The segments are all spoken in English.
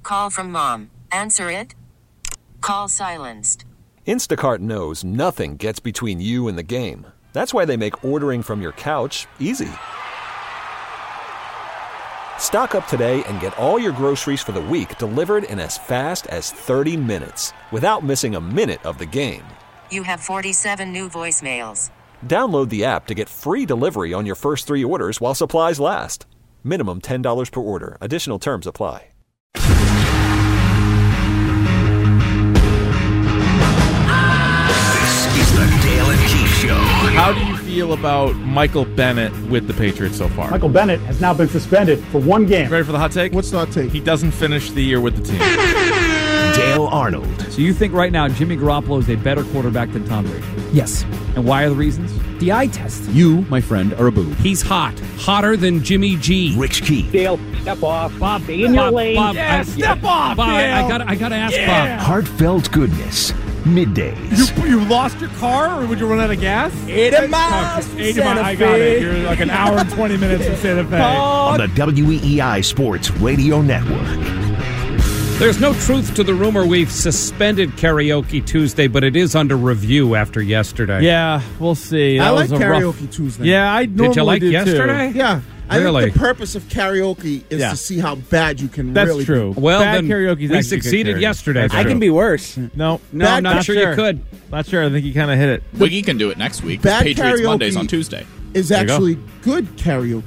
Call from mom. Answer it. Call silenced. Instacart knows nothing gets between you and the game. That's why they make ordering from your couch easy. Stock up today and get all your groceries for the week delivered in as fast as 30 minutes without missing a minute of the game. You have 47 new voicemails. Download the app to get free delivery on your first 3 orders while supplies last. Minimum $10 per order. Additional terms apply. How do you feel about Michael Bennett with the Patriots so far? Michael Bennett has now been suspended for 1 game. Ready for the hot take? What's the hot take? He doesn't finish the year with the team. Dale Arnold. So you think right now Jimmy Garoppolo is a better quarterback than Tom Brady? Yes. And why are the reasons? The eye test. You, my friend, are a boob. He's hot. Hotter than Jimmy G. Rich Keefe. Dale, step off. Bob, be in your lane. Bob, Step off, Bob, Dale. I gotta ask Bob. Heartfelt goodness. Middays. You lost your car, or would you run out of gas? 80 miles. I got it. You're like an hour and 20 minutes in Santa Fe. On the WEEI Sports Radio Network. There's no truth to the rumor we've suspended Karaoke Tuesday, but it is under review after yesterday. Yeah, we'll see. I That like was a Karaoke rough... Tuesday. Yeah, I normally Did you like do yesterday? Too. Yeah. I Really? think the purpose of karaoke is Yeah. to see how bad you can That's really true. be. Well, Bad then karaoke is we actually good succeeded karaoke. yesterday. That's then. true. be worse. No, No, Bad not sure you sure. could. Not sure. I think he kind of hit it. Wiggy can do it next week. Bad Patriots karaoke Mondays on Tuesday. Is you go. actually good karaoke.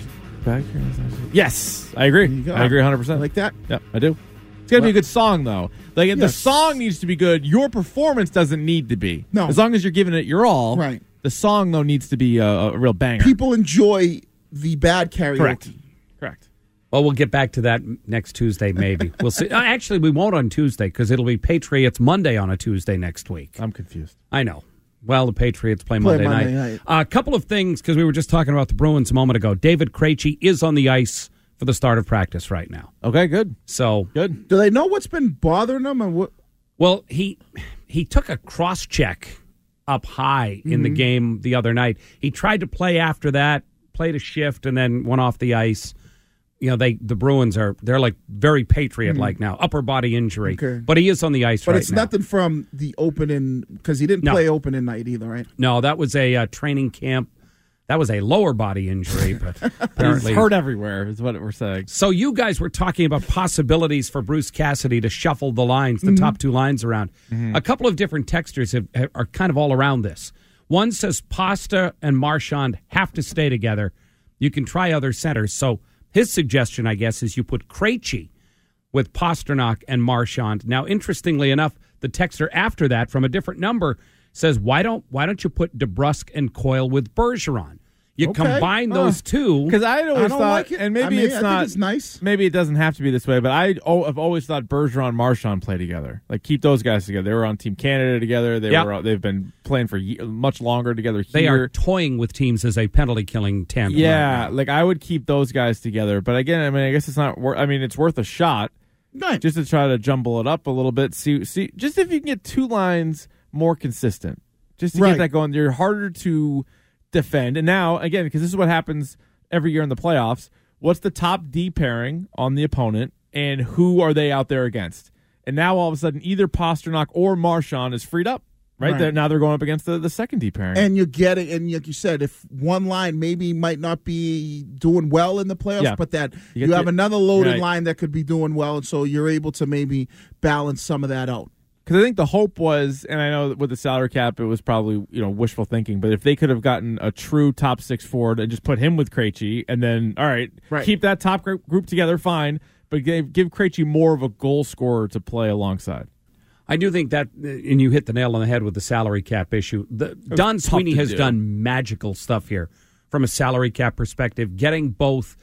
Yes, I agree. There you go. I agree 100%. Like that? Yeah, I do. It's got to be a good song, though. Like the Yes. song needs to be good. Your performance doesn't need to be. No. As long as you're giving it your all. Right. The song, though, needs to be a real banger. People enjoy the bad karaoke. Correct. Well, we'll get back to that next Tuesday, maybe. We'll see. Actually, we won't on Tuesday because it'll be Patriots Monday on a Tuesday next week. I'm confused. I know. Well, the Patriots play Monday night. A couple of things, because we were just talking about the Bruins a moment ago. David Krejci is on the ice for the start of practice right now. Okay, good. So, Good. Do they know what's been bothering them? Or what? well, he took a cross check up high in the game the other night. He tried to play after that, played a shift, and then went off the ice. You know, the Bruins they're like very Patriot-like now, upper body injury. Okay. But he is on the ice But right it's now. nothing from the opening, because he didn't No. play opening night either, right? No, that was a training camp. That was a lower body injury, but He's apparently hurt everywhere, is what we're saying. So you guys were talking about possibilities for Bruce Cassidy to shuffle the lines, the top 2 lines around. A couple of different texters are kind of all around this. One says Pasta and Marchand have to stay together. You can try other centers. So his suggestion, I guess, is you put Krejci with Pasternak and Marchand. Now, interestingly enough, the texter after that from a different number says, why don't you put DeBrusque and Coyle with Bergeron? You Okay. combine those two. Because I always don't thought, like it. and maybe I mean, it's I not. think it's nice. Maybe it doesn't have to be this way, but I've always thought Bergeron and Marchand play together. Like keep those guys together. They were on Team Canada together. They've been playing for much longer together. They here. are toying with teams as a penalty killing tandem. Yeah, right now. like I would keep those guys together. But again, I mean, I guess it's not. It's worth a shot Right. just to try to jumble it up a little bit. See, just if you can get 2 lines more consistent, just to Right. get that going. They're harder to defend. And now, again, because this is what happens every year in the playoffs, what's the top D pairing on the opponent and who are they out there against? And now all of a sudden either Pasternak or Marchand is freed up, right? Right. Now they're going up against the second D pairing. And you're getting, and like you said, if one line maybe might not be doing well in the playoffs, Yeah. but that You you, get have the- another loaded right. line that could be doing well, and so you're able to maybe balance some of that out. Because I think the hope was, and I know that with the salary cap, it was probably wishful thinking. But if they could have gotten a true top 6 forward and just put him with Krejci, and then Right. keep that top group together, fine. But give Krejci more of a goal scorer to play alongside. I do think that, and you hit the nail on the head with the salary cap issue. Don tough Sweeney to has do. done magical stuff here from a salary cap perspective, getting both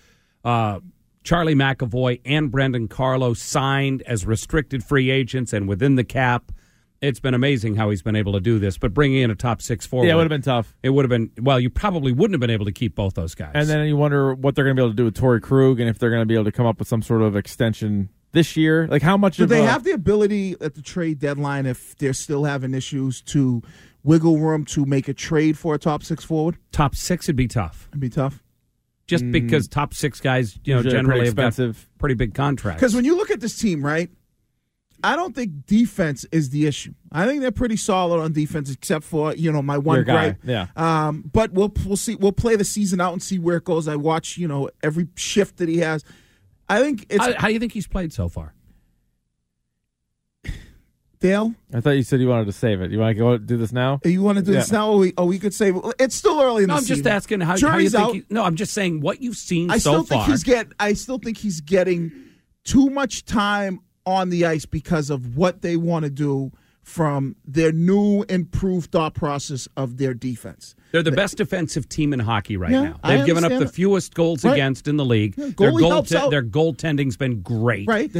Charlie McAvoy and Brendan Carlo signed as restricted free agents and within the cap. It's been amazing how he's been able to do this, but bringing in a top 6 forward. Yeah, it would have been tough. It would have been, well, you probably wouldn't have been able to keep both those guys. And then you wonder what they're going to be able to do with Torrey Krug and if they're going to be able to come up with some sort of extension this year. Like how much Do of they have the ability at the trade deadline, if they're still having issues, to wiggle room to make a trade for a top 6 forward? Top 6 would be tough. It'd be tough. Just because top 6 guys, Usually generally pretty have got expensive. pretty big contracts. Because when you look at this team, right, I don't think defense is the issue. I think they're pretty solid on defense, except for my one guy. gripe. Yeah. But we'll see. We'll play the season out and see where it goes. I watch every shift that he has. I think it's. How do you think he's played so far? Dale, I thought you said you wanted to save it. You want to go do this now? You want to do this now? We could save it. It's still early in the season. I'm just asking how you think. No, I'm just saying what you've seen so far. I still think he's getting too much time on the ice because of what they want to do from their new improved thought process of their defense. They're the best defensive team in hockey right now. I They've given up the fewest goals against in the league. Yeah, their goalie goaltending's been great. Right.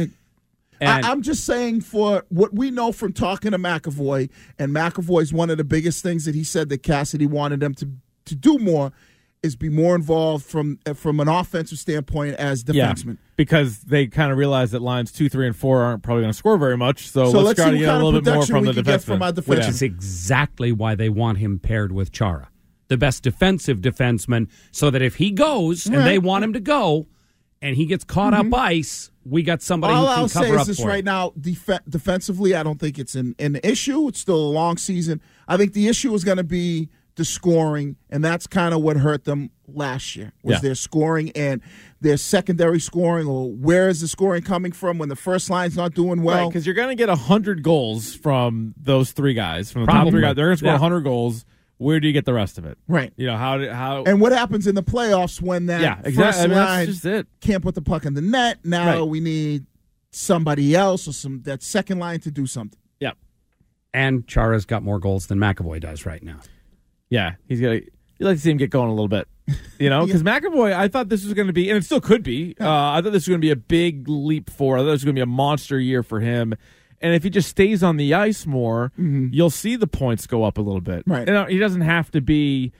I'm just saying, for what we know from talking to McAvoy, and McAvoy's one of the biggest things that he said that Cassidy wanted them to do more is be more involved from an offensive standpoint as defensemen. Yeah, because they kind of realize that lines 2, 3, and 4 aren't probably going to score very much. So let's try to get a little bit more from the defenseman. Which is exactly why they want him paired with Chara, the best defensive defenseman, so that if he goes and they want him to go and he gets caught up ice, we got somebody who can cover up for him. All I'll say is this right now, defensively, I don't think it's an issue. It's still a long season. I think the issue is going to be the scoring, and that's kind of what hurt them last year, was their scoring and their secondary scoring, or where is the scoring coming from when the first line's not doing well. Right, because you're going to get 100 goals from those three guys, from the top three guys. They're going to score 100 goals. Where do you get the rest of it? Right. How and what happens in the playoffs when that first line just it. Can't put the puck in the net? Now we need somebody else or that second line to do something. Yep. And Chara's got more goals than McAvoy does right now. Yeah, you'd like to see him get going a little bit, because McAvoy, I thought this was going to be, and it still could be. I thought this was going to be a big leap forward. I thought this was going to be a monster year for him. And if he just stays on the ice more, you'll see the points go up a little bit. Right. He doesn't have to be,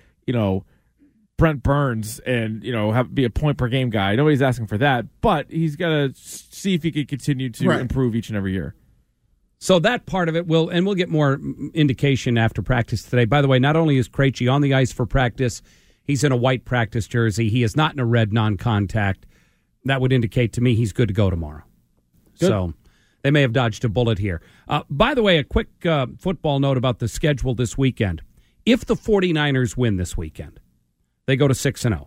Brent Burns and, be a point per game guy. Nobody's asking for that. But he's got to see if he can continue to improve each and every year. So that part of it we'll get more indication after practice today. By the way, not only is Krejci on the ice for practice, he's in a white practice jersey. He is not in a red non-contact. That would indicate to me he's good to go tomorrow. Good. So they may have dodged a bullet here. By the way, a quick football note about the schedule this weekend. If the 49ers win this weekend, they go to 6-0.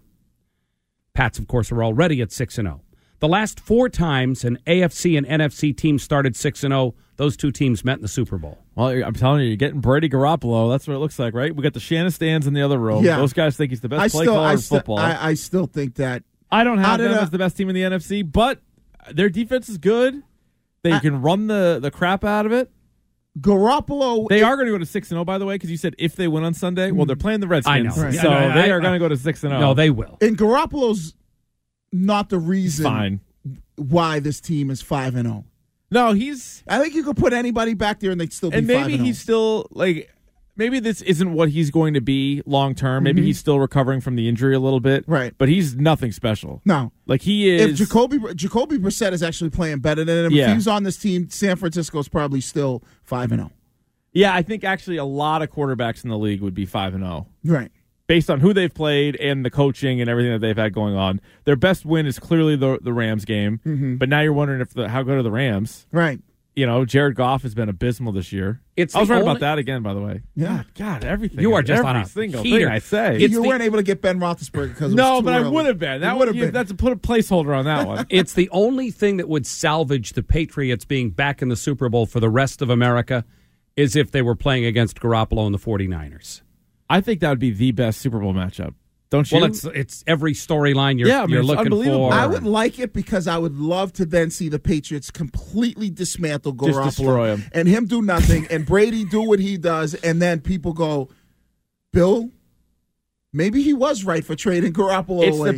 Pats, of course, are already at 6-0. The last 4 times an AFC and NFC team started 6-0, those two teams met in the Super Bowl. Well, I'm telling you, you're getting Brady Garoppolo. That's what it looks like, right? We got the Shannon-Stans in the other room. Yeah. Those guys think he's the best play caller in football. I still think that. I don't have them as the best team in the NFC, but their defense is good. They can run the crap out of it. Garoppolo. They are going to go to 6-0, by the way, because you said if they win on Sunday. Well, they're playing the Redskins. I know. Right. So they are going to go to 6-0. No, they will. And Garoppolo's not the reason why this team is 5-0. No, I think you could put anybody back there and they'd still be 5-0. And maybe he's still, maybe this isn't what he's going to be long term. Maybe he's still recovering from the injury a little bit. Right. But he's nothing special. No. He is. If Jacoby Brissett is actually playing better than him, if he's on this team, San Francisco's probably still 5-0. Yeah, I think actually a lot of quarterbacks in the league would be 5-0. Right. Based on who they've played and the coaching and everything that they've had going on. Their best win is clearly the Rams game. But now you're wondering how good are the Rams? Right. Jared Goff has been abysmal this year. I was right about that again, by the way. Yeah. God, everything. You are just on a single heater. thing I say. You weren't able to get Ben Roethlisberger because it was too I early. would have been. That would have been. That's put a placeholder on that one. It's the only thing that would salvage the Patriots being back in the Super Bowl for the rest of America is if they were playing against Garoppolo and the 49ers. I think that would be the best Super Bowl matchup. Don't you? Well, it's every storyline you're looking for. I would like it because I would love to then see the Patriots completely dismantle Garoppolo. Just destroy him. And him do nothing, and Brady do what he does, and then people go, Bill, maybe he was right for trading Garoppolo away.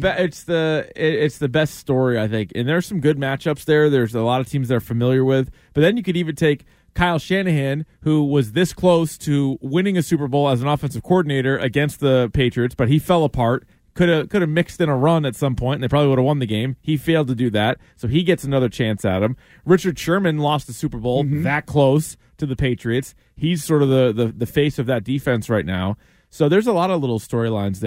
It's the best story, I think. And there's some good matchups there. There's a lot of teams they're familiar with. But then you could even take Kyle Shanahan, who was this close to winning a Super Bowl as an offensive coordinator against the Patriots, but he fell apart. Could have mixed in a run at some point, and they probably would have won the game. He failed to do that, so he gets another chance at him. Richard Sherman lost the Super Bowl that close to the Patriots. He's sort of the face of that defense right now. So there's a lot of little storylines there.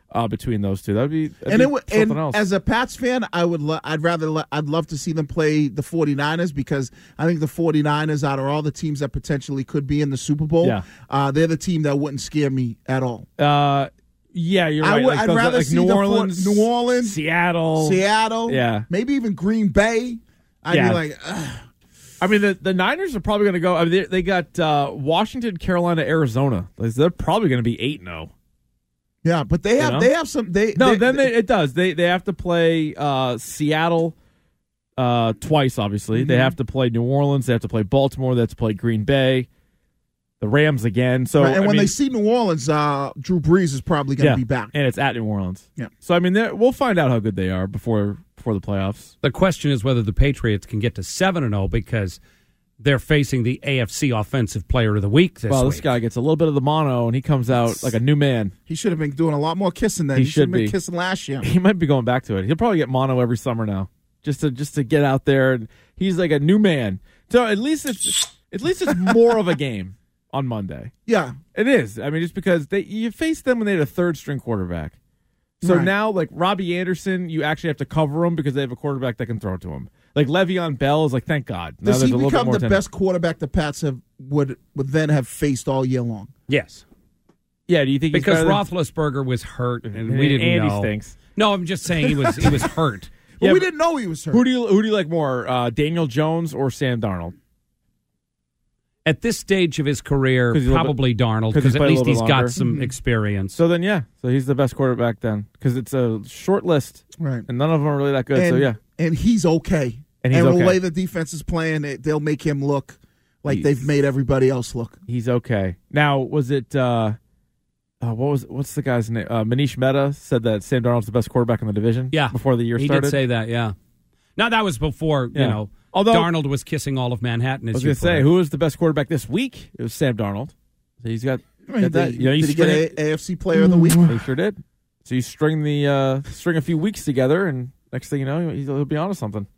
between those two. That'd be and else. As a Pats fan, I'd love to see them play the 49ers because I think the 49ers, out of all the teams that potentially could be in the Super Bowl, they're the team that wouldn't scare me at all. Yeah, you're right. I'd rather see New Orleans, New Orleans, Seattle, maybe even Green Bay. I'd be like, ugh. I mean, the Niners are probably going to go. I mean, they got Washington, Carolina, Arizona. They're probably going to be 8-0. Yeah, but they have some. It does. They have to play Seattle twice. Obviously, they have to play New Orleans. They have to play Baltimore. They have to play Green Bay. The Rams again. So, right, and when they see New Orleans, Drew Brees is probably going to be back, and it's at New Orleans. Yeah. So I mean, we'll find out how good they are before the playoffs. The question is whether the Patriots can get to 7-0 because they're facing the AFC Offensive Player of the Week this week. Well, this guy gets a little bit of the mono, and he comes out like a new man. He should have been doing a lot more kissing then. He should have been kissing last year. He might be going back to it. He'll probably get mono every summer now, just to get out there. And he's like a new man. So at least it's more of a game on Monday. Yeah, it is. I mean, just because you faced them when they had a third-string quarterback. So now, like Robbie Anderson, you actually have to cover him because they have a quarterback that can throw to him. Like Le'Veon Bell is like, thank God. Now does he become the best quarterback the Pats would then have faced all year long? Yes. Yeah. Do you think because Roethlisberger was hurt and we didn't Andy know? Stinks. No, I'm just saying he was hurt. Well, we didn't know he was hurt. Who do you like more, Daniel Jones or Sam Darnold? At this stage of his career, probably Darnold, because at least he's got some experience. So then, so he's the best quarterback then, because it's a short list, right? And none of them are really that good. And he's okay. And the way the defense is playing, they'll make him look like they've made everybody else look. He's okay. Now, was it what's the guy's name? Manish Mehta said that Sam Darnold's the best quarterback in the division. Yeah, before the year started. He did say that. Yeah. Now that was before Although Darnold was kissing all of Manhattan. I was going to say, who was the best quarterback this week? It was Sam Darnold. So he's got that. Did he get an AFC Player of the Week? He sure did. So you string a few weeks together, and next thing you know, he'll be onto something.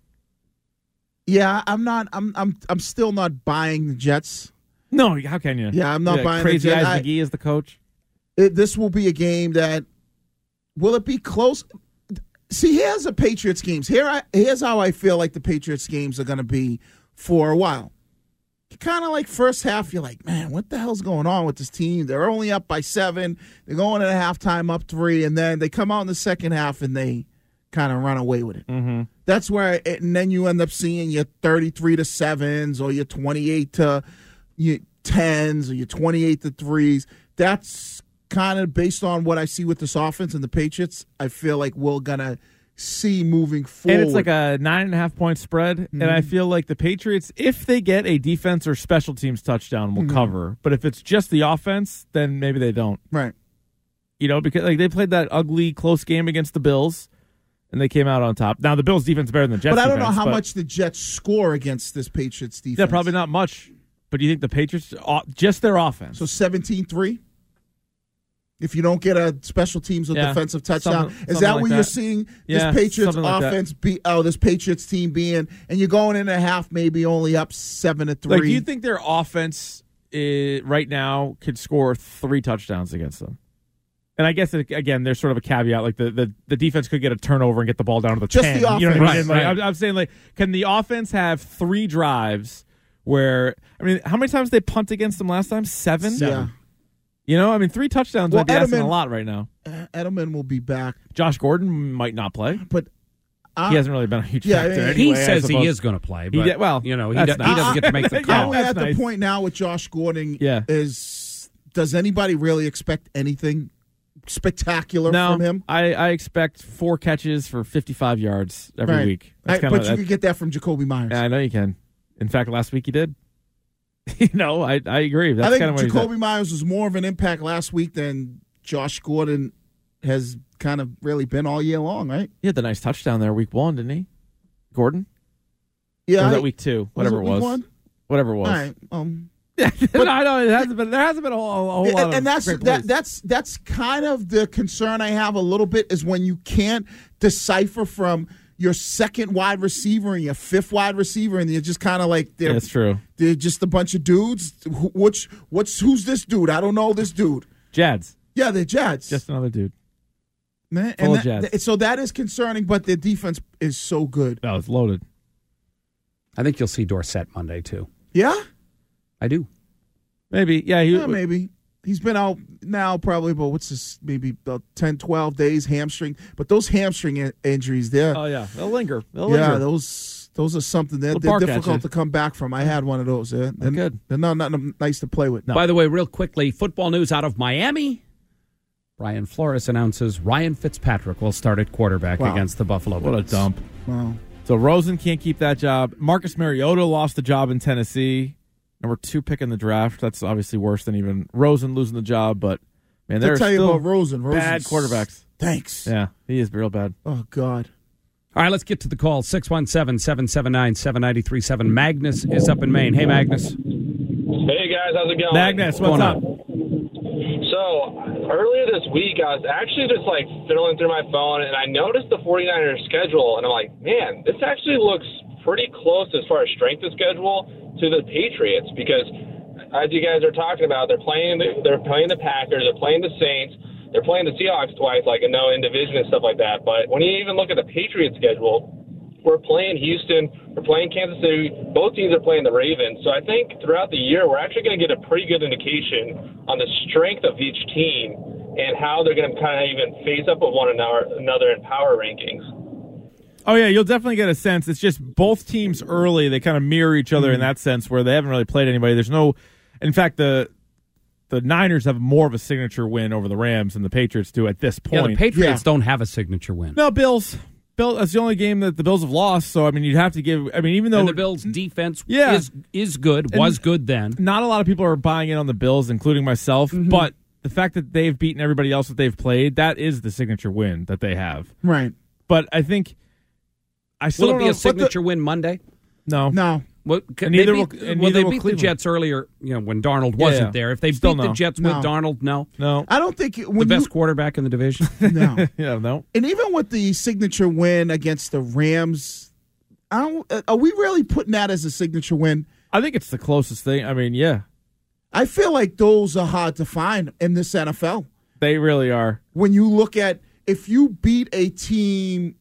Yeah, I'm still not buying the Jets. No, how can you? Yeah, I'm not buying Crazy the Jets. Eyes McGee as the coach. This will be a game that will it be close? See, here's the Patriots games. Here's how I feel like the Patriots games are going to be for a while. Kind of like first half, you're like, man, what the hell's going on with this team? They're only up by 7. They're going at halftime up 3, and then they come out in the second half and they kind of run away with it. Mm-hmm. That's where, and then you end up seeing your 33-7s or your 28-10s or your 28-3s. That's kind of based on what I see with this offense and the Patriots. I feel like we're going to see moving forward. And it's like a 9.5-point spread. Mm-hmm. And I feel like the Patriots, if they get a defense or special teams touchdown, will cover. But if it's just the offense, then maybe they don't. Right. Because like they played that ugly, close game against the Bills, and they came out on top. Now, the Bills' defense is better than the Jets' defense. But I don't defense, know how much the Jets score against this Patriots defense. Yeah, probably not much. But do you think the Patriots, just their offense? So 17-3? If you don't get a special teams or defensive touchdown, is that what you're seeing this Patriots offense this Patriots team being, and you're going in a half maybe only up 7-3? Like, do you think their offense right now could score 3 touchdowns against them? And I guess again, there's sort of a caveat, like the defense could get a turnover and get the ball down to the 10. Just the offense, you know what I mean? right. I'm saying, like, can the offense have 3 drives where, I mean, how many times they punt against them last time? 7? Yeah. 3 touchdowns might be asking a lot right now. Edelman will be back. Josh Gordon might not play, but he hasn't really been a huge factor. Anyway, he says he is going to play, but he doesn't get to make the call. At the point now with Josh Gordon is, does anybody really expect anything spectacular from him? I expect 4 catches for 55 yards every week. But you can get that from Jacoby Myers. Yeah, I know you can. In fact, last week he did. I agree. That's I think kind of what Jacoby Myers was more of an impact last week than Josh Gordon has kind of really been all year long, right? He had the nice touchdown there week 1, didn't he? Gordon? Yeah. Or was that week 2? Whatever it was. Week 1? Whatever it was. All right. But I know there hasn't been a whole lot and that's kind of the concern I have a little bit, is when you can't decipher from your second wide receiver and your 5th wide receiver, and you're just kind of like, that's true. They're just a bunch of dudes. Who's this dude? I don't know this dude. Jads. Yeah, they're Jads. Just another dude. Man, Full and of jets. so that is concerning, but their defense is so good. Oh, it's loaded. I think you'll see Dorsett Monday, too. Yeah? I do. Maybe. Yeah, Maybe. He's been out now probably about, maybe about 10, 12 days, hamstring. But those hamstring injuries, they're Oh, yeah. They'll linger. those are something that they're bark at difficult you. to come back from. I had one of those. They're good. They're not nice to play with. By the way, real quickly, football news out of Miami. Brian Flores announces Ryan Fitzpatrick will start at quarterback against the Buffalo Bills. What a dump. Wow. So Rosen can't keep that job. Marcus Mariota lost the job in Tennessee. Number 2 pick in the draft. That's obviously worse than even Rosen losing the job. But, man, they're tell you still about Rosen. bad quarterbacks. Thanks. Yeah, he is real bad. Oh, God. All right, let's get to the call. 617-779-7937. Magnus is up in Maine. Hey, Magnus. Hey, guys. How's it going? Magnus, what's up? So, earlier this week, I was actually just, fiddling through my phone, and I noticed the 49ers schedule, and I'm like, man, this actually looks pretty close as far as strength of schedule to the Patriots, because as you guys are talking about, they're playing the Packers, they're playing the Saints, they're playing the Seahawks twice, in division and stuff like that. But when you even look at the Patriots schedule, we're playing Houston, we're playing Kansas City, both teams are playing the Ravens. So I think throughout the year, we're actually going to get a pretty good indication on the strength of each team and how they're going to kind of even face up with one another in power rankings. Oh, yeah, you'll definitely get a sense. It's just both teams early, they kind of mirror each other in that sense where they haven't really played anybody. There's no – in fact, the Niners have more of a signature win over the Rams than the Patriots do at this point. Yeah, the Patriots don't have a signature win. No, Bills. That's the only game that the Bills have lost. So, I mean, you'd have to give – I mean, even though – And the Bills' defense is good, was good then. Not a lot of people are buying in on the Bills, including myself, but the fact that they've beaten everybody else that they've played, that is the signature win that they have. Right. But I think – I still Will don't it be know a signature win Monday? No. No. And neither will they Cleveland. beat the Jets earlier, when Darnold wasn't there. If they Still beat the Jets No. with Darnold, no. I don't think The best quarterback in the division. No. Yeah, no. And even with the signature win against the Rams, are we really putting that as a signature win? I think it's the closest thing. I mean, yeah. I feel like those are hard to find in this NFL. They really are. When you look at if you beat a team.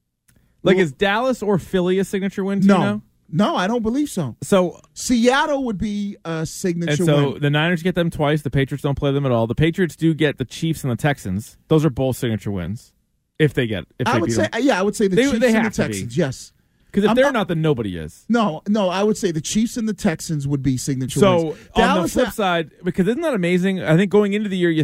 Is Dallas or Philly a signature win? Do you know? No, I don't believe so. So Seattle would be a signature and so win. the Niners get them twice. The Patriots don't play them at all. The Patriots do get the Chiefs and the Texans. Those are both signature wins. If they beat them. I would say the Chiefs and the Texans. Yes. Because if they're not, then nobody is. No, I would say the Chiefs and the Texans would be signature So wins. on the flip side, because isn't that amazing? I think going into the year,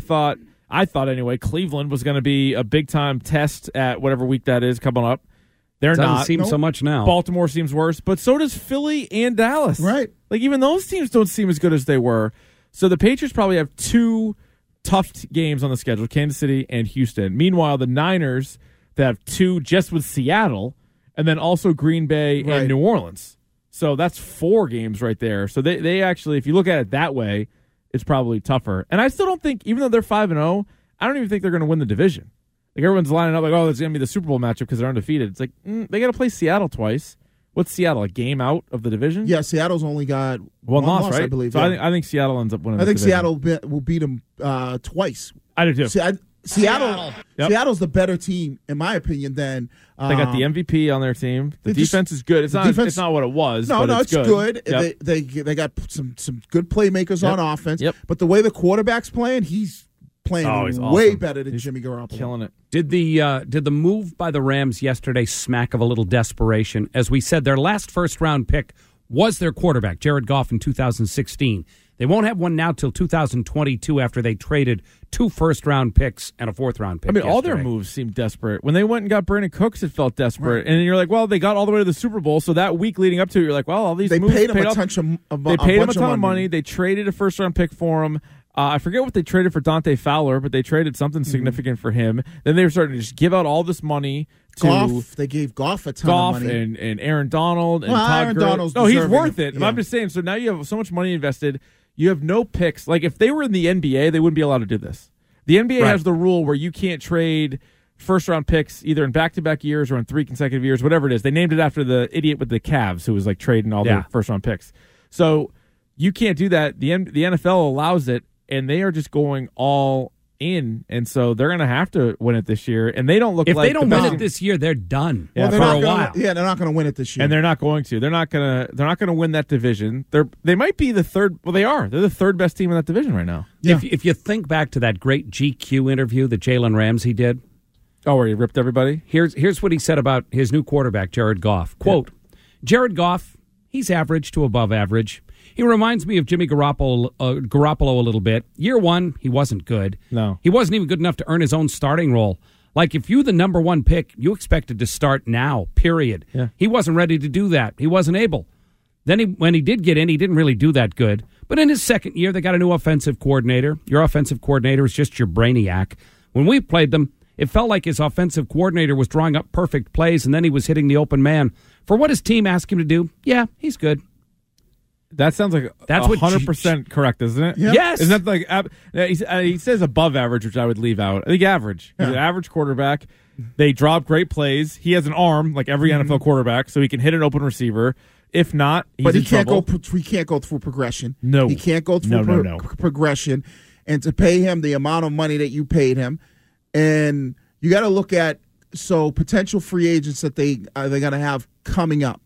I thought anyway, Cleveland was going to be a big time test at whatever week that is coming up. They're Doesn't not. seem so much now. Baltimore seems worse, but so does Philly and Dallas. Right. Even those teams don't seem as good as they were. So the Patriots probably have 2 tough games on the schedule, Kansas City and Houston. Meanwhile, the Niners, they have 2 just with Seattle, and then also Green Bay and New Orleans. So that's 4 games right there. So they actually, if you look at it that way, it's probably tougher. And I still don't think, even though they're 5-0, I don't even think they're going to win the division. Everyone's lining up it's going to be the Super Bowl matchup because they're undefeated. It's they got to play Seattle twice. What's Seattle, a game out of the division? Yeah, Seattle's only got one loss, right? I believe. So yeah. I think Seattle ends up winning. I think division. Seattle will beat them twice. I do too. Seattle. Yep. Seattle's the better team, in my opinion. Than they got the MVP on their team. The defense is good. It's not what it was. No, but it's good. Yep. They got some good playmakers on offense. Yep. But the way the quarterback's playing, he's playing he's way awesome. better than Jimmy Garoppolo. Killing it. Did the move by the Rams yesterday smack of a little desperation? As we said, their last first-round pick was their quarterback, Jared Goff, in 2016. They won't have one now till 2022 after they traded 2 first-round picks and a 4th-round pick. I mean, all their yesterday. moves seemed desperate. When they went and got Brandon Cooks, it felt desperate. Right. And you're like, well, they got all the way to the Super Bowl, so that week leading up to it, you're like, well, all these moves paid him off. They paid him a ton of money. They traded a first-round pick for him. I forget what they traded for Dante Fowler, but they traded something significant for him. Then they were starting to just give out all this money to Goff. They gave Goff a ton of money. and Aaron Donald and Todd Aaron Gurley. Donald's No, he's deserving worth it. yeah. I'm just saying, so now you have so much money invested. You have no picks. If they were in the NBA, they wouldn't be allowed to do this. The NBA has the rule where you can't trade first-round picks either in back-to-back years or in 3 consecutive years, whatever it is. They named it after the idiot with the Cavs who was trading all their first-round picks. So you can't do that. The NFL allows it, and they are just going all in, and so they're going to have to win it this year. And they don't look if like they don't win it this year, they're done for a while. Yeah, they're not going to win it this year, and they're not going to. They're not going to win that division. They might be the third. Well, they are. They're the third best team in that division right now. Yeah. If you think back to that great GQ interview that Jalen Ramsey did, where he ripped everybody. Here's what he said about his new quarterback, Jared Goff. Quote: Jared Goff, he's average to above average. He reminds me of Jimmy Garoppolo a little bit. Year one, he wasn't good. No. He wasn't even good enough to earn his own starting role. Like, if you're the number one pick, you expected to start now, period. Yeah. He wasn't ready to do that. He wasn't able. Then when he did get in, he didn't really do that good. But in his second year, they got a new offensive coordinator. Your offensive coordinator is just your brainiac. When we played them, it felt like his offensive coordinator was drawing up perfect plays, and then he was hitting the open man. For what his team asked him to do, yeah, he's good. That sounds like that's 100% correct, isn't it? Yeah. Yes. Isn't that like he says above average, which I would leave out. I think average. He's an average quarterback. They drop great plays. He has an arm like every NFL quarterback, so he can hit an open receiver. If not, he's but in he can't trouble. he can't go through progression. No, he can't go through progression. And to pay him the amount of money that you paid him, and you got to look at potential free agents that they're going to have coming up.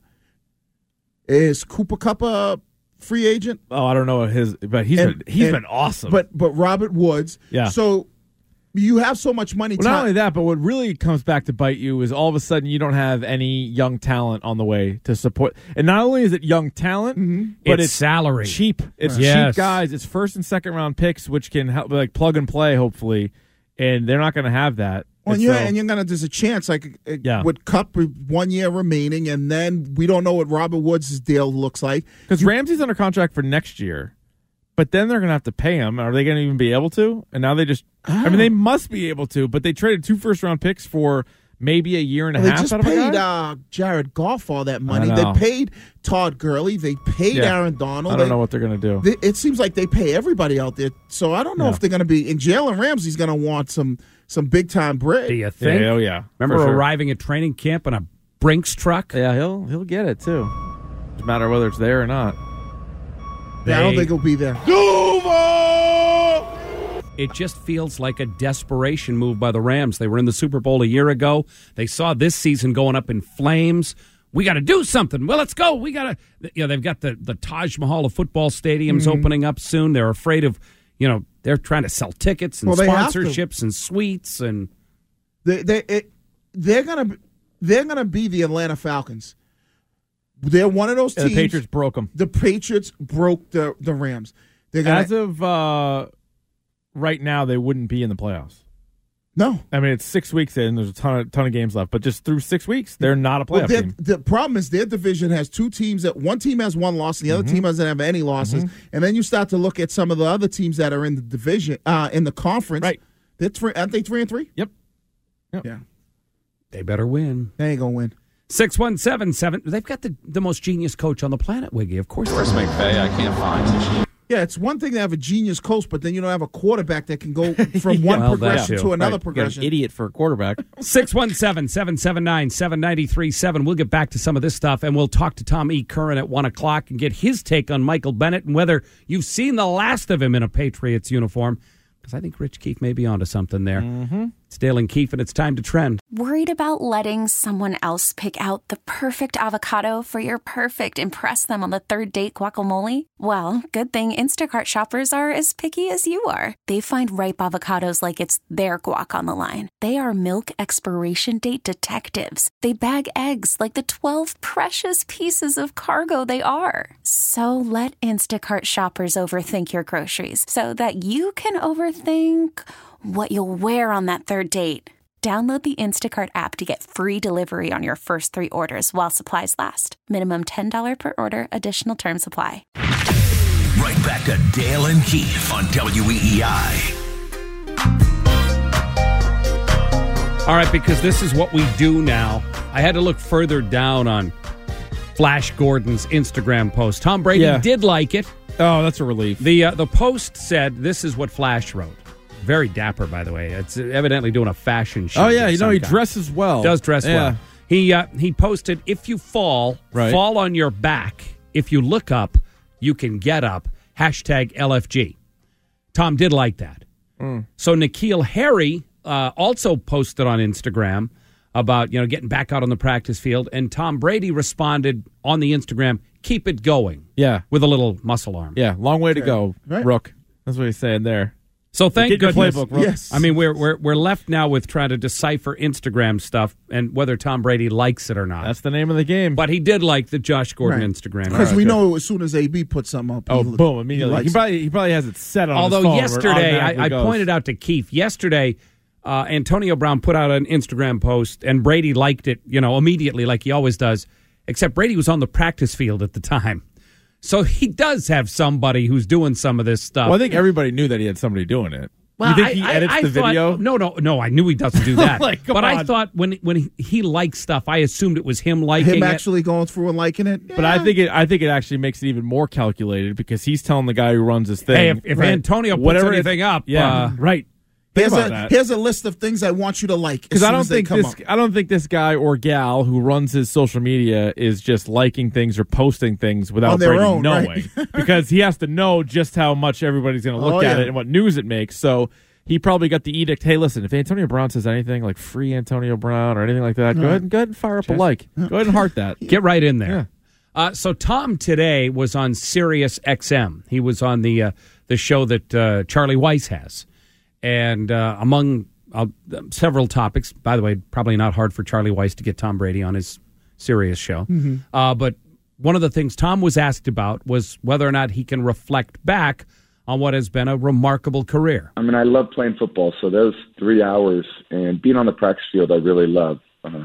Is Cooper Kupp a free agent? Oh, I don't know but he's been awesome. But Robert Woods. Yeah. So you have so much money. Well, not only that, but what really comes back to bite you is all of a sudden you don't have any young talent on the way to support. And not only is it young talent, but it's salary cheap. It's cheap guys. It's first and second round picks, which can help like plug and play hopefully. And they're not going to have that. Well, there's a chance with Kupp with 1 year remaining, and then we don't know what Robert Woods' deal looks like. Because Ramsey's under contract for next year, but then they're going to have to pay him. Are they going to even be able to? And now they just, they must be able to, but they traded 2 first-round picks for maybe a year and a half. They just out of paid Jared Goff all that money. They paid Todd Gurley. They paid Aaron Donald. I don't know what they're going to do. It seems like they pay everybody out there. So I don't know if they're going to be. And Jalen Ramsey's going to want some big time bread. Do you think? Yeah, oh yeah. Remember arriving at training camp in a Brinks truck? Yeah, he'll get it too. Doesn't matter whether it's there or not. I don't think he'll be there. It just feels like a desperation move by the Rams. They were in the Super Bowl a year ago. They saw this season going up in flames. We got to do something. Well, let's go. We got to. They've got the Taj Mahal of football stadiums opening up soon. They're afraid of. They're trying to sell tickets and sponsorships and suites and. They're gonna be the Atlanta Falcons. They're one of those teams. The Patriots broke them. The Patriots broke the Rams. As of right now, they wouldn't be in the playoffs. No, I mean it's 6 weeks in. There's a ton of games left, but just through 6 weeks, they're not a playoff team. The problem is their division has 2 teams. That one team has 1 loss, and the other team doesn't have any losses. And then you start to look at some of the other teams that are in the division, in the conference. Right? Aren't they 3-3? Yep. Yeah. They better win. They ain't gonna win. 6-1-7-7. They've got the most genius coach on the planet, Wiggy. Of course. First McVay, I can't find. Yeah, it's one thing to have a genius coach, but then you don't have a quarterback that can go from one progression to another progression. An idiot for a quarterback. 617-779-7937. We'll get back to some of this stuff, and we'll talk to Tom E. Curran at 1 o'clock and get his take on Michael Bennett and whether you've seen the last of him in a Patriots uniform. Because I think Rich Keefe may be onto something there. It's Dale and Keefe, and it's time to trend. Worried about letting someone else pick out the perfect avocado for your perfect impress them on the third date guacamole? Well, good thing Instacart shoppers are as picky as you are. They find ripe avocados like it's their guac on the line. They are milk expiration date detectives. They bag eggs like the 12 precious pieces of cargo they are. So let Instacart shoppers overthink your groceries so that you can overthink what you'll wear on that third date. Download the Instacart app to get free delivery on your first 3 orders while supplies last. Minimum $10 per order. Additional terms apply. Right back to Dale and Keefe on WEEI. All right, because this is what we do now. I had to look further down on Flash Gordon's Instagram post. Tom Brady did like it. Oh, that's a relief. The post said, this is what Flash wrote. Very dapper, by the way. It's evidently doing a fashion show. Oh, yeah. He dresses well. Does dress well. He posted, if you fall on your back. If you look up, you can get up. # LFG. Tom did like that. So N'Keal Harry also posted on Instagram about getting back out on the practice field, and Tom Brady responded on the Instagram, "Keep it going." Yeah, with a little muscle arm. Yeah, long way to go, right. Rook. That's what he's saying there. So thank Get your goodness. playbook, Rook. Yes. I mean, we're left now with trying to decipher Instagram stuff and whether Tom Brady likes it or not. That's the name of the game. But he did like the Josh Gordon Right. Instagram. Because we know as soon as AB puts something up, boom, immediately. He likes probably has it set on his Although phone where it yesterday, automatically I goes. pointed out to Keith, yesterday Antonio Brown put out an Instagram post, and Brady liked it, immediately like he always does, except Brady was on the practice field at the time. So he does have somebody who's doing some of this stuff. Well, I think everybody knew that he had somebody doing it. Well, you think he edits the thought, video? No, I knew he doesn't do that. Come but I on. thought when he likes stuff, I assumed it was him liking him it. actually going through and liking it. But I think it actually makes it even more calculated because he's telling the guy who runs his thing. Hey, if Antonio puts whatever anything up, right. Think about that. Here's a list of things I want you to like. Because I don't think this guy or gal who runs his social media is just liking things or posting things without On their Brady own, knowing. right? Because he has to know just how much everybody's going to look at it and what news it makes. So he probably got the edict. Hey, listen, if Antonio Brown says anything like free Antonio Brown or anything like that, go ahead and fire up a like. Go ahead and heart that. Get right in there. Yeah. So Tom today was on Sirius XM. He was on the show that Charlie Weiss has. And among several topics, by the way, probably not hard for Charlie Weiss to get Tom Brady on his Sirius show. Mm-hmm. But one of the things Tom was asked about was whether or not he can reflect back on what has been a remarkable career. I mean, I love playing football, so those 3 hours and being on the practice field, I really love.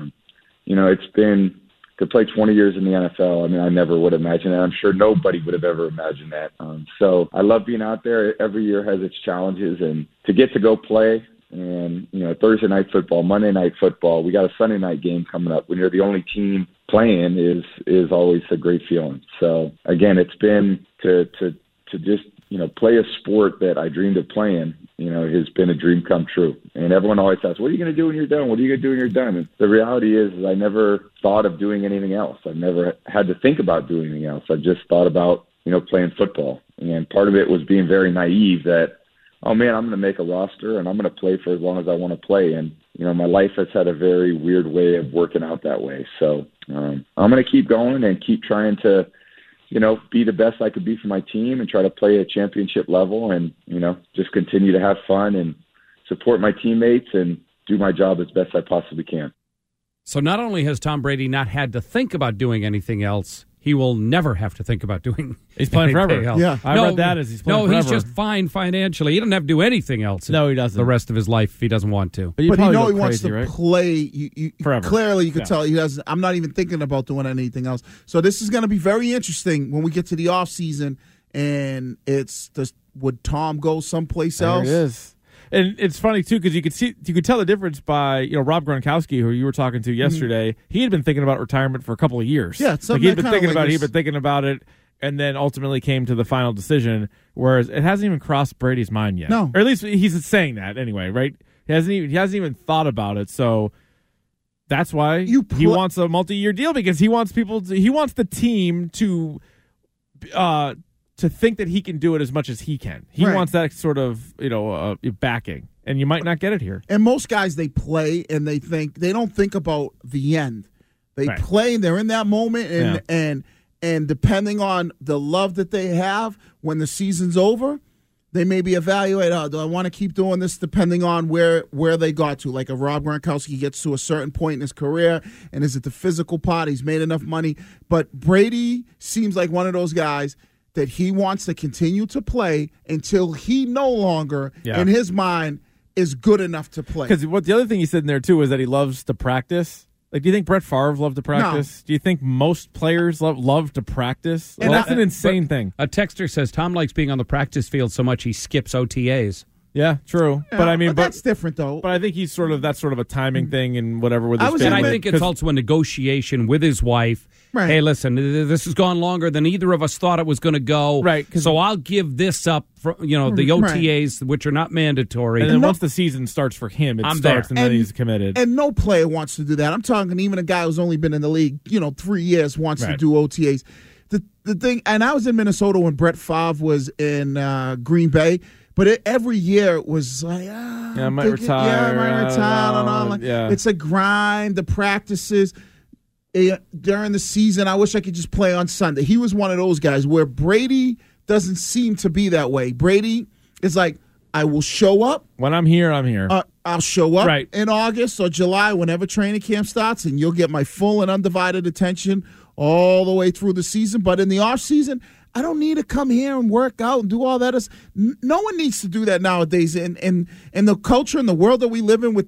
It's been to play 20 years in the NFL. I mean, I never would have imagined that. I'm sure nobody would have ever imagined that. So I love being out there. Every year has its challenges, and to get to go play and, Thursday night football, Monday night football, we got a Sunday night game coming up when you're the only team playing is always a great feeling. So again, it's been to just, play a sport that I dreamed of playing, has been a dream come true. And everyone always asks, what are you going to do when you're done? What are you going to do when you're done? And the reality is I never thought of doing anything else. I've never had to think about doing anything else. I just thought about, playing football. And part of it was being very naive that, oh man, I'm going to make a roster and I'm going to play for as long as I want to play. And, my life has had a very weird way of working out that way. So I'm going to keep going and keep trying to, be the best I could be for my team and try to play at championship level and, just continue to have fun and support my teammates and do my job as best I possibly can. So not only has Tom Brady not had to think about doing anything else, he will never have to think about doing He's playing forever. else. Yeah, I read that as he's playing forever. He's just fine financially. He doesn't have to do anything else. No, he doesn't. The rest of his life if he doesn't want to. But he wants to play. Forever. Clearly, you could tell he doesn't. I'm not even thinking about doing anything else. So this is going to be very interesting when we get to the off season, and would Tom go someplace else? There it is. And it's funny too because you could tell the difference by Rob Gronkowski, who you were talking to yesterday. Mm-hmm. He had been thinking about retirement for a couple of years. Yeah, he'd been thinking about it, and then ultimately came to the final decision. Whereas it hasn't even crossed Brady's mind yet. No, or at least he's saying that anyway, right? He hasn't even thought about it. So that's why he wants a multi-year deal because he wants the team to think that he can do it as much as he can. He wants that sort of backing, and you might not get it here. And most guys, they play and they don't think about the end. They play, they're in that moment, and depending on the love that they have when the season's over, they maybe evaluate, do I want to keep doing this depending on where they got to. Like a Rob Gronkowski gets to a certain point in his career, and is it the physical part? He's made enough money. But Brady seems like one of those guys that he wants to continue to play until he no longer, in his mind, is good enough to play. Because the other thing he said in there, too, is that he loves to practice. Like, do you think Brett Favre loved to practice? No. Do you think most players love to practice? Well, that's an insane thing. A texter says Tom likes being on the practice field so much he skips OTAs. Yeah, true. Yeah, but I mean, that's different though. But I think he's that's sort of a timing thing and whatever with his family. And I think it's also a negotiation with his wife. Right. Hey, listen, this has gone longer than either of us thought it was going to go. Right. So I'll give this up for the OTAs, which are not mandatory. And then once the season starts for him, it starts and then he's committed. And no player wants to do that. I'm talking even a guy who's only been in the league, 3 years wants to do OTAs. The thing, and I was in Minnesota when Brett Favre was in Green Bay. But every year it was like, I might retire. Yeah, I might retire. I don't know. Yeah. It's a grind. The practices during the season, I wish I could just play on Sunday. He was one of those guys where Brady doesn't seem to be that way. Brady is like, I will show up. When I'm here, I'm here. I'll show up right. in August or July, whenever training camp starts, and you'll get my full and undivided attention all the way through the season. But in the off season, I don't need to come here and work out and do all that. No one needs to do that nowadays. In the culture and the world that we live in, with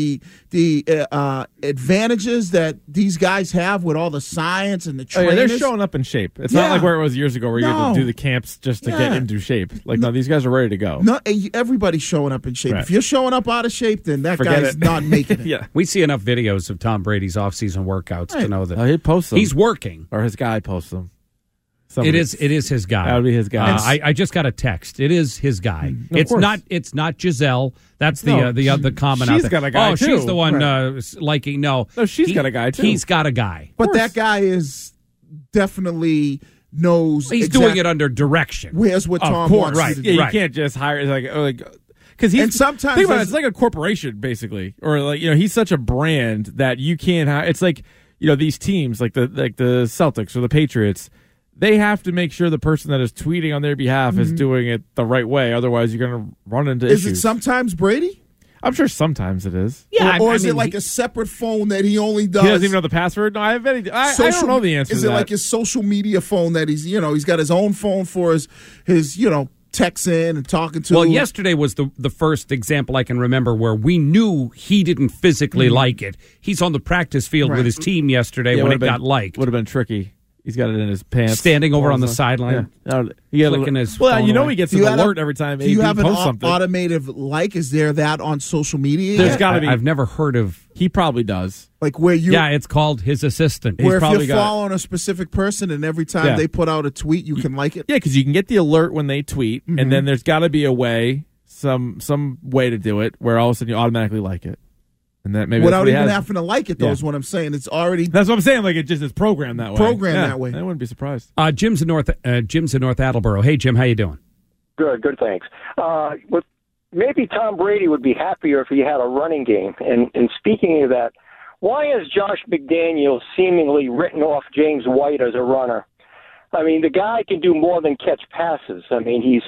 the advantages that these guys have with all the science and the trainers. They're showing up in shape. It's not like where it was years ago where you had to do the camps just to get into shape. Like, no, these guys are ready to go. No, everybody's showing up in shape. Right. If you're showing up out of shape, then that guy's not making it. Yeah, we see enough videos of Tom Brady's off-season workouts to know that he posts them. He's working, or his guy posts them. It is his guy. That would be his guy. I just got a text. It is his guy. It's not Giselle. That's the comment out there. She's got a guy too. She's the one liking. No, she's got a guy too. He's got a guy. But that guy is definitely knows. He's doing it under direction. Where's what Tom wants right? you to do. Yeah, you can't just hire like. Because he's, and sometimes think about it, it's like a corporation basically, or like he's such a brand that you can't. It's like these teams like the Celtics or the Patriots. They have to make sure the person that is tweeting on their behalf is doing it the right way. Otherwise, you're going to run into issues. Is it sometimes Brady? I'm sure sometimes it is. Yeah, or is it like a separate phone that he only does? He doesn't even know the password. No, I don't know the answer. Is to it that. like his social media phone that he's got his own phone for his texting and talking to? Well, yesterday was the first example I can remember where we knew he didn't physically like it. He's on the practice field with his team yesterday when it got liked. Would have been tricky. He's got it in his pants. Standing over on the sideline. Yeah. Clicking his phone away. He gets an alert every time do you have an posts something. automated like? Is there that on social media? There's got to be. I've never heard of. He probably does. Like where you. Yeah, it's called his assistant. Where if you're following a specific person and every time they put out a tweet, you can like it? Yeah, because you can get the alert when they tweet, and then there's got to be a way, some way to do it where all of a sudden you automatically like it. And that maybe without even having to like it, though, is what I'm saying. It's already. That's what I'm saying. Like it's programmed that way. That way. I wouldn't be surprised. Jim's in North Attleboro. Hey, Jim, how you doing? Good, thanks. Maybe Tom Brady would be happier if he had a running game. And speaking of that, why has Josh McDaniels seemingly written off James White as a runner? I mean, the guy can do more than catch passes. I mean, he's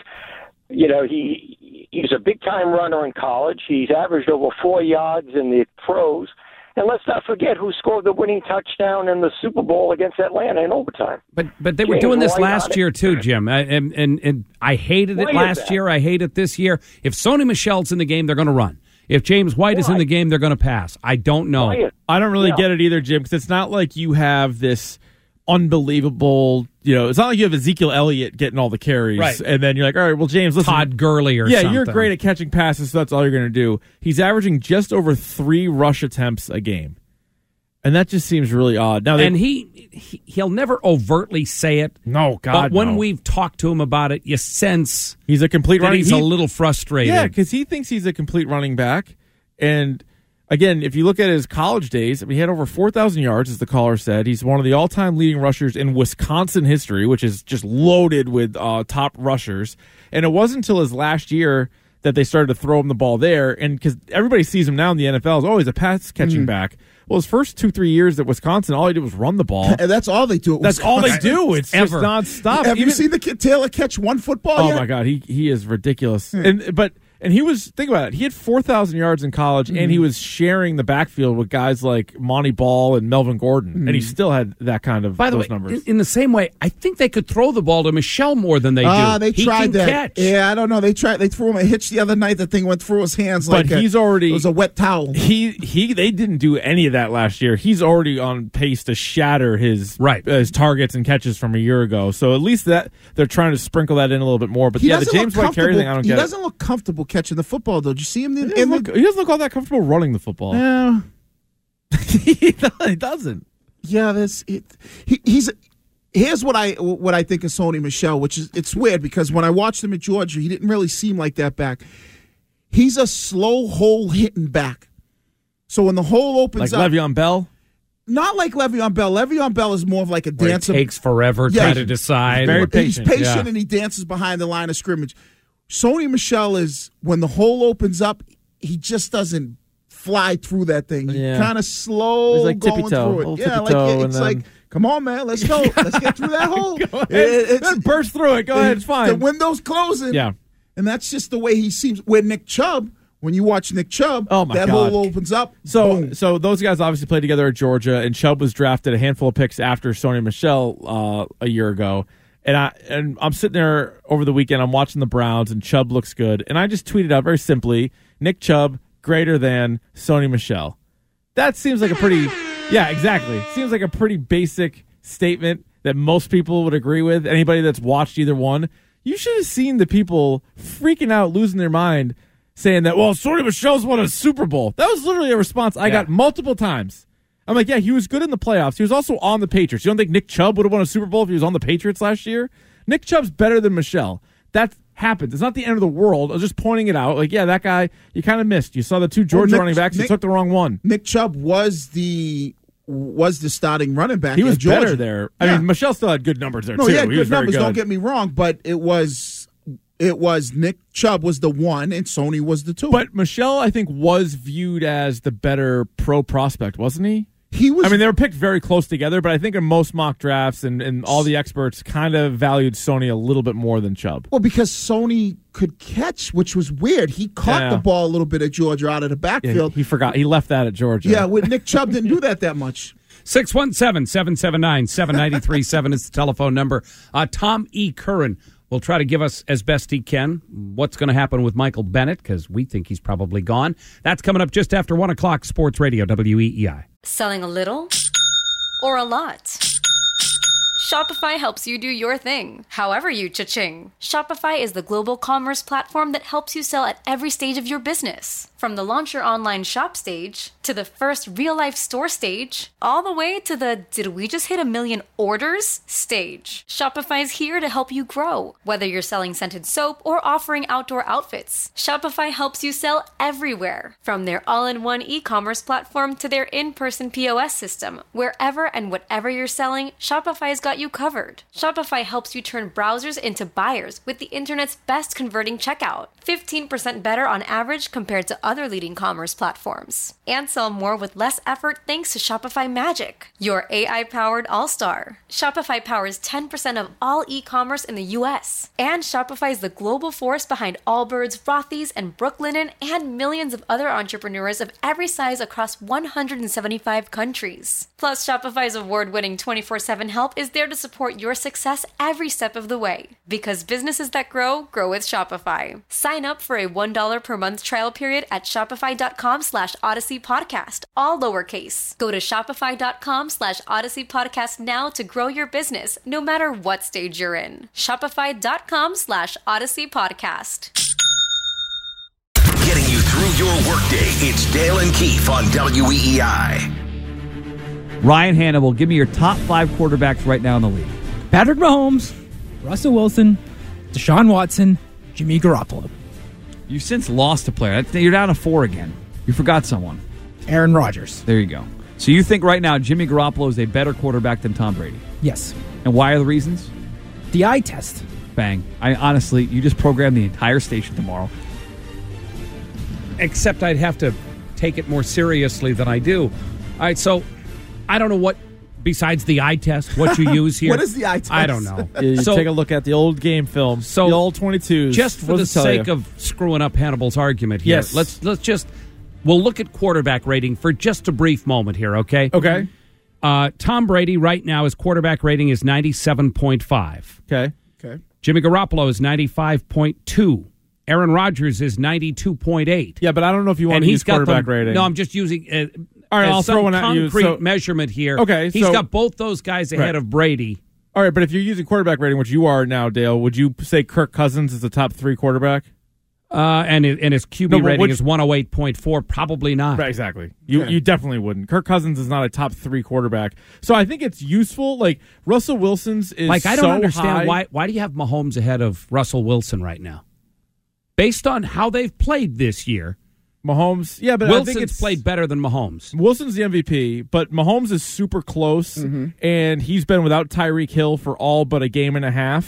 a big-time runner in college. He's averaged over 4 yards in the pros. And let's not forget who scored the winning touchdown in the Super Bowl against Atlanta in overtime. But they were doing this last year too, Jim. And I hated it last year. I hate it this year. If Sony Michel's in the game, they're going to run. If James White is in the game, they're going to pass. I don't know. I don't really get it either, Jim, because it's not like you have this unbelievable, it's not like you have Ezekiel Elliott getting all the carries, right? And then you're like, all right, well, James, listen, Todd Gurley or something. You're great at catching passes, so that's all you're going to do. He's averaging just over 3 rush attempts a game, and that just seems really odd. Now, and he'll never overtly say it. No, God, but when we've talked to him about it, you sense he's a complete running. He's a little frustrated. Yeah, because he thinks he's a complete running back, and. Again, if you look at his college days, he had over 4,000 yards, as the caller said. He's one of the all-time leading rushers in Wisconsin history, which is just loaded with top rushers. And it wasn't until his last year that they started to throw him the ball there. And because everybody sees him now in the NFL as always a pass-catching back. Well, his first 2-3 years at Wisconsin, all he did was run the ball. And that's all they do. That's all they do. It's just nonstop. Have you seen the kid Taylor catch one football yet? Oh, my God. He is ridiculous. And he was, think about it, he had 4,000 yards in college, and he was sharing the backfield with guys like Monty Ball and Melvin Gordon, and he still had that kind of those numbers. In the same way, I think they could throw the ball to Michel more than they do. They tried that. Catch. Yeah, I don't know. They threw him a hitch the other night. The thing went through his hands but it was a wet towel. They didn't do any of that last year. He's already on pace to shatter his targets and catches from a year ago. So at least that they're trying to sprinkle that in a little bit more. But the James White carry thing, I don't get it. He doesn't look comfortable catching the football, though. Did you see him? He doesn't look all that comfortable running the football. Yeah. He doesn't. Yeah, that's it. Here's what I think of Sony Michel, which is it's weird because when I watched him at Georgia, he didn't really seem like that back. He's a slow hole hitting back. So when the hole opens up, like Le'Veon Bell. Not like Le'Veon Bell. Le'Veon Bell is more of like a dancer. It takes forever trying to decide. He's very patient. He's patient and he dances behind the line of scrimmage. Sony Michel is, when the hole opens up, he just doesn't fly through that thing. He kind of slow like going through it. Yeah, like it's like, come on, man, let's go. Let's get through that hole. Let's burst through it. Go ahead, it's fine. The window's closing. Yeah. And that's just the way he seems. With Nick Chubb, when you watch Nick Chubb, that hole opens up. So those guys obviously played together at Georgia, and Chubb was drafted a handful of picks after Sony Michel a year ago. And I'm sitting there over the weekend, I'm watching the Browns, and Chubb looks good. And I just tweeted out very simply, Nick Chubb greater than Sony Michel. That seems like a pretty, exactly. Seems like a pretty basic statement that most people would agree with. Anybody that's watched either one. You should have seen the people freaking out, losing their mind, saying that, well, Sony Michel's won a Super Bowl. That was literally a response I got multiple times. I'm like, yeah, he was good in the playoffs. He was also on the Patriots. You don't think Nick Chubb would have won a Super Bowl if he was on the Patriots last year? Nick Chubb's better than Michel. That happens. It's not the end of the world. I was just pointing it out. Like, yeah, that guy, you kind of missed. You saw the two Georgia running backs. You took the wrong one. Nick Chubb was the starting running back. He was at Georgia. Better there. I mean, Michel still had good numbers there, too. He had good numbers, good. Don't get me wrong, but it was Nick Chubb was the one and Sony was the two. But Michel, I think, was viewed as the better pro prospect, wasn't he? He was. I mean, they were picked very close together, but I think in most mock drafts and all the experts kind of valued Sony a little bit more than Chubb. Well, because Sony could catch, which was weird. He caught the ball a little bit at Georgia out of the backfield. He forgot. He left that at Georgia. Yeah, with Nick Chubb didn't do that much. 617-779-7937 is the telephone number. Tom E. Curran will try to give us, as best he can, what's going to happen with Michael Bennett, because we think he's probably gone. That's coming up just after 1 o'clock, Sports Radio, WEEI. Selling a little or a lot? Shopify helps you do your thing, however you cha-ching. Shopify is the global commerce platform that helps you sell at every stage of your business. From the launch your online shop stage, to the first real-life store stage, all the way to the did we just hit 1 million orders stage. Shopify's here to help you grow. Whether you're selling scented soap or offering outdoor outfits, Shopify helps you sell everywhere. From their all-in-one e-commerce platform to their in-person POS system, wherever and whatever you're selling, Shopify's got you covered. Shopify helps you turn browsers into buyers with the internet's best converting checkout. 15% better on average compared to other leading commerce platforms. And sell more with less effort thanks to Shopify Magic, your AI-powered all-star. Shopify powers 10% of all e-commerce in the U.S. And Shopify is the global force behind Allbirds, Rothy's, and Brooklinen, and millions of other entrepreneurs of every size across 175 countries. Plus, Shopify's award-winning 24/7 help is there to support your success every step of the way. Because businesses that grow, grow with Shopify. Sign up for a $1 per month trial period at shopify.com/Odyssey Podcast, all lowercase. Go to shopify.com/Odyssey Podcast now to grow your business, no matter what stage you're in. Shopify.com/Odyssey Podcast. Getting you through your workday, it's Dale and Keefe on WEEI. Ryan Hannibal, give me your top 5 quarterbacks right now in the league. Patrick Mahomes, Russell Wilson, Deshaun Watson, Jimmy Garoppolo. You've since lost a player. You're down to 4 again. You forgot someone. Aaron Rodgers. There you go. So you think right now Jimmy Garoppolo is a better quarterback than Tom Brady? Yes. And why are the reasons? The eye test. Bang. Honestly, you just programmed the entire station tomorrow. Except I'd have to take it more seriously than I do. All right, so I don't know what, besides the eye test, what you use here. What is the eye test? I don't know. You take a look at the old game film, the old 22s. Just for the sake of screwing up Hannibal's argument here, let's we'll look at quarterback rating for just a brief moment here, okay? Okay. Tom Brady right now, his quarterback rating is 97.5. Okay. Jimmy Garoppolo is 95.2. Aaron Rodgers is 92.8. Yeah, but I don't know if you want to use quarterback rating. No, I'm just using all right, I'll throw one at you. Concrete measurement here. Okay, he's got both those guys ahead of Brady. All right, but if you're using quarterback rating, which you are now, Dale, would you say Kirk Cousins is the top 3 quarterback? And his QB rating is 108.4. Probably not. Right, exactly. You definitely wouldn't. Kirk Cousins is not a top 3 quarterback. So I think it's useful. Like Russell Wilson's is I don't understand high. why do you have Mahomes ahead of Russell Wilson right now? Based on how they've played this year, Mahomes, but Wilson's I think it's played better than Mahomes. Wilson's the MVP, but Mahomes is super close, and he's been without Tyreek Hill for all but a game and a half.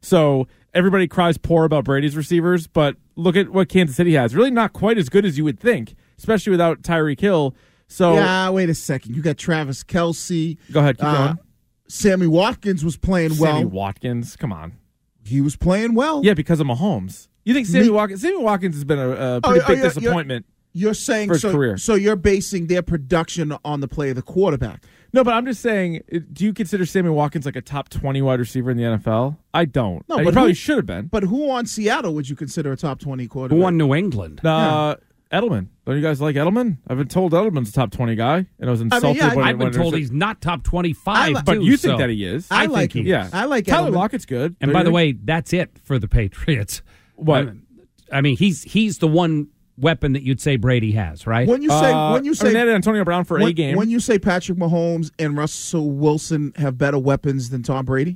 So everybody cries poor about Brady's receivers, but look at what Kansas City has. Really not quite as good as you would think, especially without Tyreek Hill. So yeah, wait a second. You got Travis Kelce. Go ahead, keep going. Sammy Watkins was playing well. Sammy Watkins, come on. He was playing well. Yeah, because of Mahomes. You think Sammy Watkins has been a pretty big disappointment. You're saying for his career. So you're basing their production on the play of the quarterback. No, but I'm just saying, do you consider Sammy Watkins like a top 20 wide receiver in the NFL? I don't. No, he but probably should have been. But who on Seattle would you consider a top 20 quarterback? Who on New England? Edelman. Don't you guys like Edelman? I've been told Edelman's a top 20 guy, and I was insulted. I've been told he's not top 25, but you think that he is. I like him. Yeah, I like Tyler Edelman. Lockett's good. And by the way, that's it for the Patriots. What? I mean, he's the one weapon that you'd say Brady has, right? When you say they had Antonio Brown for a game. When you say Patrick Mahomes and Russell Wilson have better weapons than Tom Brady,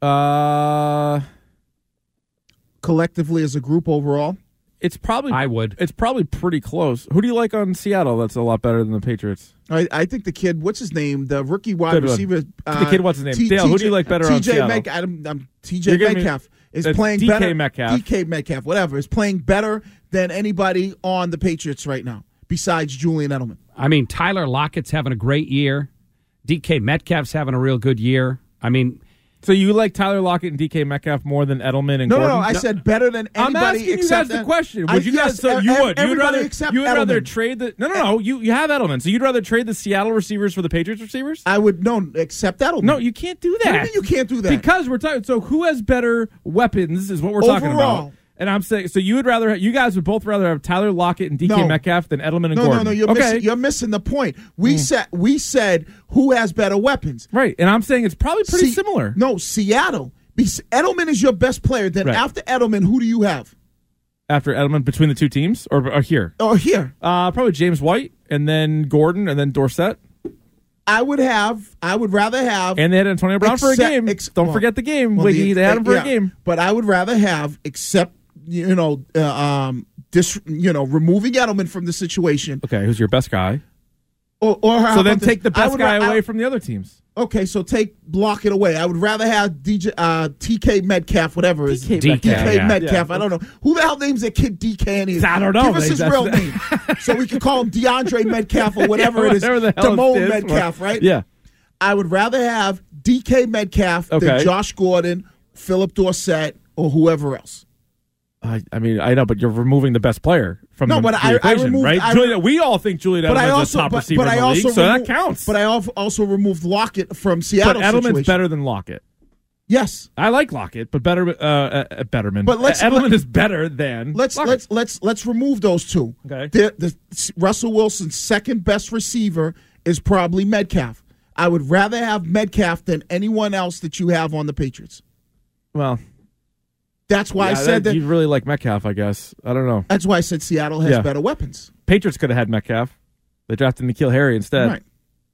collectively as a group overall, it's probably It's probably pretty close. Who do you like on Seattle? That's a lot better than the Patriots. I think the kid, what's his name, the rookie wide receiver, the kid, what's his name? Dale, who do you like better on Seattle? TJ Metcalf is playing DK better. Metcalf. DK Metcalf, whatever, is playing better than anybody on the Patriots right now, besides Julian Edelman. I mean, Tyler Lockett's having a great year. DK Metcalf's having a real good year. I mean, so you like Tyler Lockett and DK Metcalf more than Edelman and Gordon? No, I said better than anybody. I'm asking you guys the question. Would you guys? So you would. You would rather trade the? No. You have Edelman. So you'd rather trade the Seattle receivers for the Patriots receivers? I would accept Edelman. No, you can't do that. What do you mean you can't do that? Because we're talking. So who has better weapons is what we're talking about. And I'm saying, so you guys would both rather have Tyler Lockett and DK Metcalf than Edelman and Gordon. No, you're missing the point. We said who has better weapons. Right, and I'm saying it's probably pretty similar. No, Seattle. Edelman is your best player. Then after Edelman, who do you have? After Edelman, between the two teams, or here? Or here. Probably James White, and then Gordon, and then Dorsett. I would rather have. And they had Antonio Brown for a game. Don't forget the game, Wiggy. They had him for a game. But I would rather have, removing Edelman from the situation. Okay, who's your best guy? So then take the best guy away from the other teams. Okay, so Lockett away. I would rather have TK Metcalf, whatever is DK Metcalf. I don't know who the hell names that kid DK. I don't know. Give us his real name, so we can call him DeAndre Metcalf or whatever it is. Damone Metcalf, right? Yeah. I would rather have DK Metcalf than Josh Gordon, Philip Dorsett, or whoever else. I mean, I know, but you're removing the best player from the equation, right? We all think Julian Edelman is the top receiver in the league, so that counts. But I also removed Lockett from Seattle. But Edelman's better than Lockett. Yes, I like Lockett, but Betterman. But Edelman is better than. Let's remove those two. Okay. Russell Wilson's second best receiver is probably Metcalf. I would rather have Metcalf than anyone else that you have on the Patriots. Well. That's why I said that. You really like Metcalf, I guess. I don't know. That's why I said Seattle has better weapons. Patriots could have had Metcalf. They drafted N'Keal Harry instead. Right.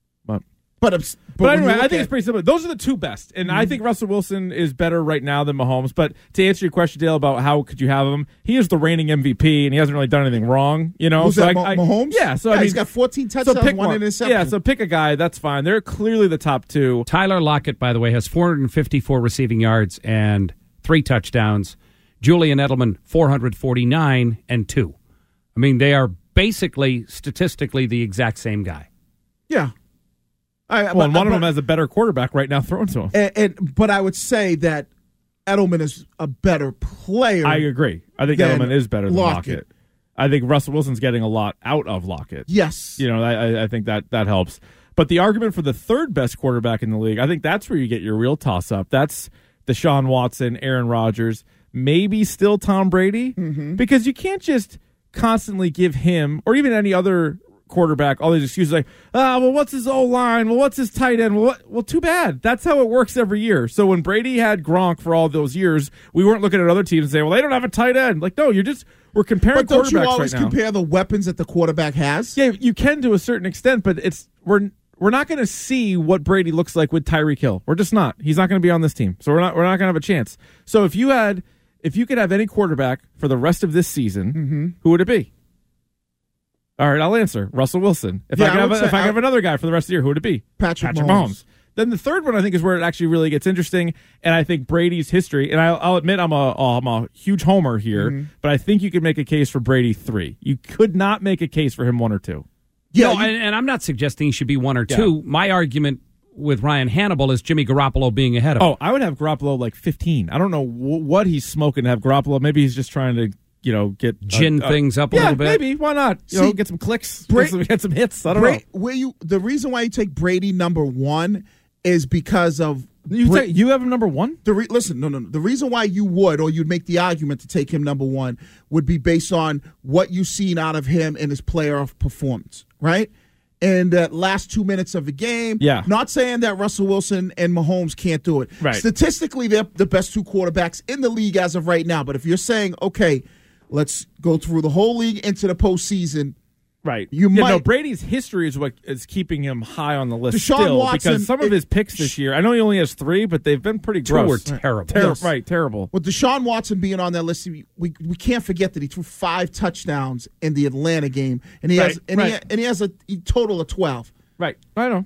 But anyway, I think it's pretty similar. Those are the two best. And I think Russell Wilson is better right now than Mahomes. But to answer your question, Dale, about how could you have him, he is the reigning MVP, and he hasn't really done anything wrong. Who's that, Mahomes? Yeah. So he's got 14 touchdowns, one interception. Yeah, so pick a guy. That's fine. They're clearly the top two. Tyler Lockett, by the way, has 454 receiving yards and 3 touchdowns. Julian Edelman, 449 and 2. I mean, they are basically, statistically, the exact same guy. Yeah. One of them has a better quarterback right now throwing to him. But I would say that Edelman is a better player. I agree. I think Edelman is better than Lockett. I think Russell Wilson's getting a lot out of Lockett. Yes. I think that helps. But the argument for the third best quarterback in the league, I think that's where you get your real toss-up. That's Deshaun Watson, Aaron Rodgers, maybe still Tom Brady, because you can't just constantly give him or even any other quarterback all these excuses like, what's his O-line? Well, what's his tight end? Well, too bad. That's how it works every year. So when Brady had Gronk for all those years, we weren't looking at other teams and saying, well, they don't have a tight end. Like, no, we're comparing quarterbacks right now. But don't you always compare the weapons that the quarterback has? Yeah, you can to a certain extent, but we're not going to see what Brady looks like with Tyreek Hill. We're just not. He's not going to be on this team. So we're not going to have a chance. So if you could have any quarterback for the rest of this season, who would it be? All right, I'll answer. Russell Wilson. If I could have another guy for the rest of the year, who would it be? Patrick Mahomes. Then the third one, I think, is where it actually really gets interesting, and I think Brady's history, and I'll admit I'm a huge homer here, but I think you could make a case for Brady 3. You could not make a case for him 1 or 2. Yeah, and I'm not suggesting he should be 1 or 2. Yeah. My argument with Ryan Hannibal is Jimmy Garoppolo being ahead of him. Oh, I would have Garoppolo like 15. I don't know what he's smoking to have Garoppolo. Maybe he's just trying to, get gin things up a little bit. Maybe. Why not? Get some clicks, get some hits. I don't know. The reason why you take Brady number 1 is because of you have him number 1? Listen, no. The reason why you would, or you'd make the argument to take him number 1, would be based on what you've seen out of him in his playoff performance, right? And the last 2 minutes of the game. Yeah. Not saying that Russell Wilson and Mahomes can't do it. Right. Statistically, they're the best 2 quarterbacks in the league as of right now. But if you're saying, okay, let's go through the whole league into the postseason. Right. No, Brady's history is what is keeping him high on the list Deshaun still. Watson, because some of his picks this year, I know he only has 3, but they've been pretty gross. 2 were terrible. Yes. Right, terrible. With Deshaun Watson being on that list, we can't forget that he threw 5 touchdowns in the Atlanta game, and he has a total of 12. Right. I know.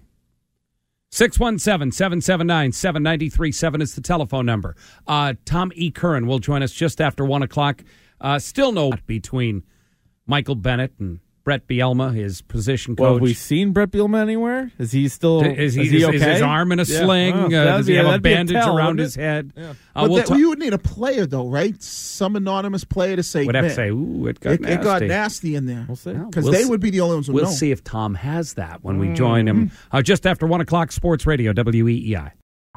617-779-7937 is the telephone number. Tom E. Curran will join us just after 1 o'clock. Still no between Michael Bennett and Brett Bielema, his position coach. Well, have we seen Brett Bielema anywhere? Is he still? Is he okay? Is his arm in a sling? Does he have a bandage around his head? Yeah. You would need a player, though, right? Some anonymous player to say. Would have to say, "Ooh, it got nasty." It got nasty in there. We'll see, because they would be the only ones who know. We'll see if Tom has that when we join him just after 1 o'clock. Sports Radio WEEI.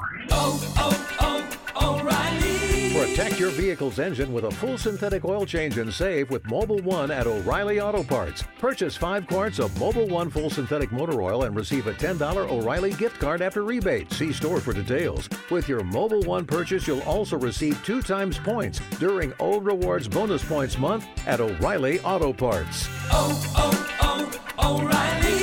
Protect your vehicle's engine with a full synthetic oil change and save with Mobil 1 at O'Reilly Auto Parts. Purchase 5 quarts of Mobil 1 full synthetic motor oil and receive a $10 O'Reilly gift card after rebate. See store for details. With your Mobil 1 purchase, you'll also receive 2 times points during O Rewards Bonus Points Month at O'Reilly Auto Parts. O'Reilly.